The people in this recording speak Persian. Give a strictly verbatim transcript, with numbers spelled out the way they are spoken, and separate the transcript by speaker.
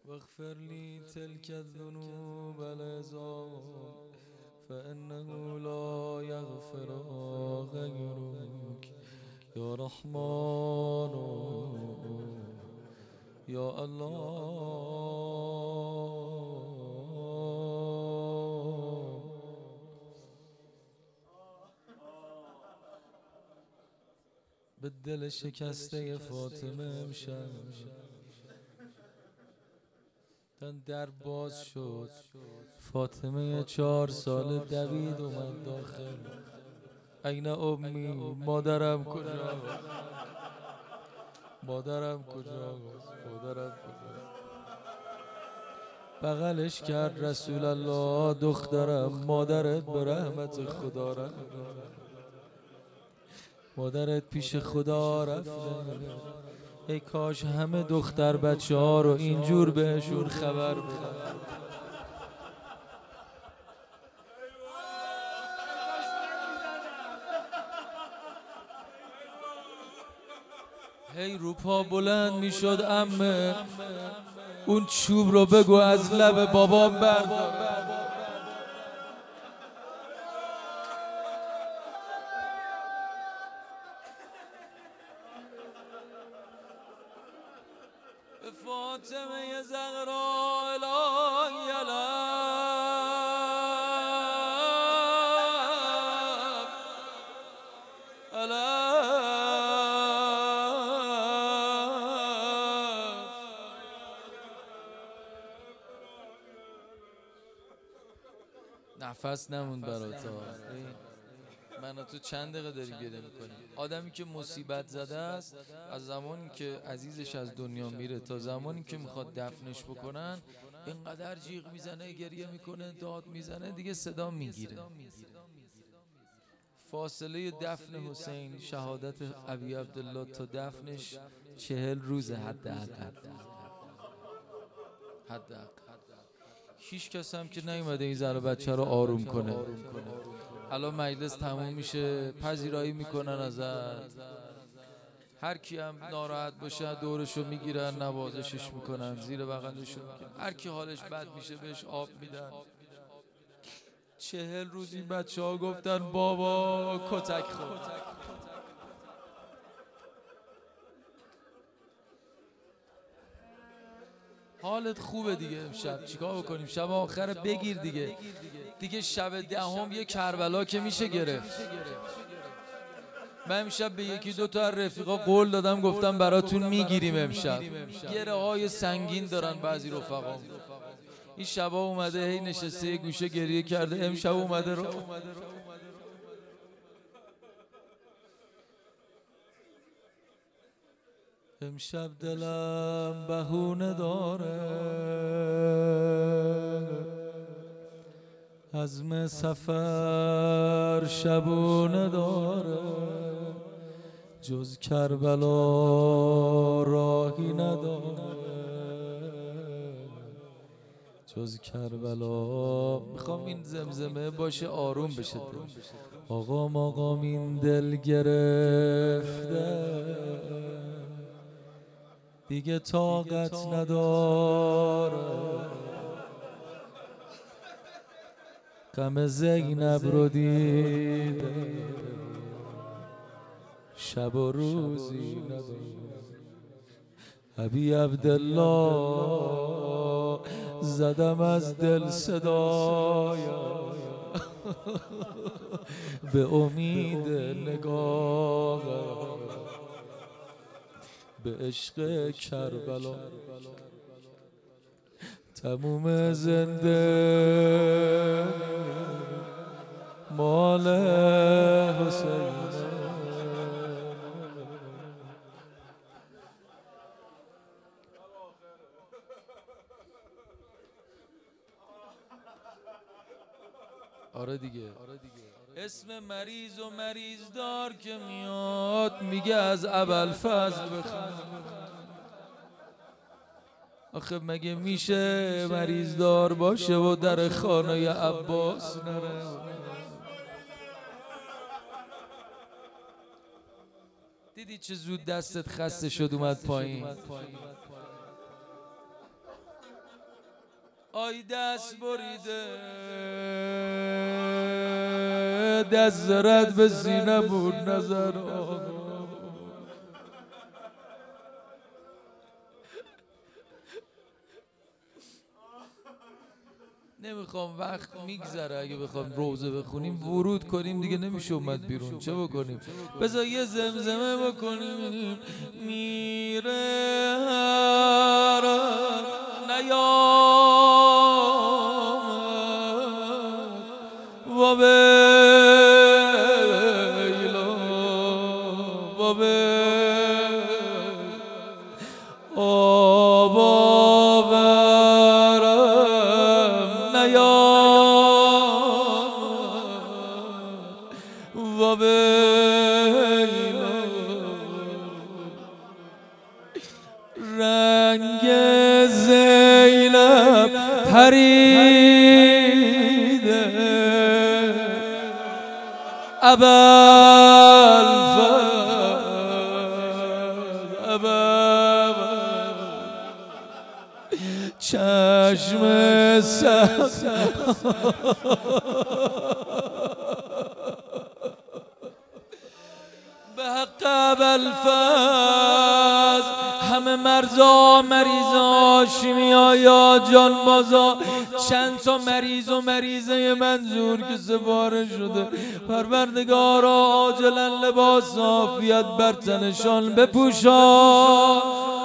Speaker 1: واغفر لي تلك الذنوب العظام فإنه لا يغفر غيرك يا رحمن يا الله. به دل شکسته فاطمه امشب تن در باز شد. فاطمه چهار ساله دوید اومد داخل. این امی، مادرم کجا؟ مادرم کجا؟ مادرم کجا؟ بغلش کرد رسول الله دخترم، مادرت به رحمت خدا رفت، مادرت پیش خدا رفته. ای کاش همه دختر بچه ها رو اینجور بهشون خبر بدن. هی رو پا بلند می شد عمه، اون چوب رو بگو از لب بابام بردار. فاطمه زهرا الهی علف نفس نمون براتا. من و تو چند دقیقه داری گریه میکنی. آدمی که مصیبت زده است از زمانی که عزیزش از دنیا میره تا زمانی که میخواد دفنش بکنن اینقدر جیغ میزنه، گریه میکنه، داد میزنه، دیگه صدا میگیره. فاصله دفن حسین، شهادت ابی عبدالله تا دفنش چهل روز حداقل. حداقل هیچ کس هم که نیومده این زن و بچه رو آروم کنه. الان مجلس تموم میشه، پذیرایی میکنن ازت، هر کی هم ناراحت باشه دورشو میگیرن، نوازشش میکنن، زیر بغلشو میگیرن، هر کی حالش بد میشه بهش آب میدن. چهل روز این بچه ها گفتن بابا کتک خورد. حالت خوبه دیگه امشب، چیکار بکنیم؟ شب آخر بگیر دیگه. دیگه شب دهم یه کربلا که میشه گرفت. من امشب به یکی دو تا رفیقا قول دادم، گفتم براتون میگیریم امشب. گره های سنگین دارن بعضی رفقا. این شبا اومده هی نشسته یه گوشه گریه کرده، امشب اومده رو امشب دلم بهونه داره، عزم سفر شبونه داره، جز کربلا راهی نداره، جز کربلا. میخوام این زمزمه باشه آروم بشه. آقا مقام این دل گرفته دیگه طاقت نداره، غم زینب رو دیده شب و روزی نداره. ابی عبدالله زدم از دل صدایا به امید نگاه به عشق کربلا. تموم زنده مال حسین. آره دیگه. اسم مریض و مریض دار که میاد میگه از ابوالفضل بخون. آخه مگه میشه مریض دار باشه و در خانه عباس نره؟ دیدی چه زود دستت خسته شد اومد پایین؟ آی دست بریده دست زرد به سینه بود نظر نمیخوام وقت میگذره اگه بخوام روزه بخونیم ورود کنیم دیگه نمیشه اومد بیرون چه بکنیم بذار یه زمزمه بکنیم میره نیامد و بیلا و بیلا آبا برم نیامد و بیلا رنگ زینب پریده ابوالفضل ابوالفضل چشم سبز به حق ابوالفضل همه مرزا مریضا شیمیا یا جان بازا چند تا مریض و مریضه منظور که سفارش شده پروردگارا عاجلا لباس عافیت بر تنشان بپوشان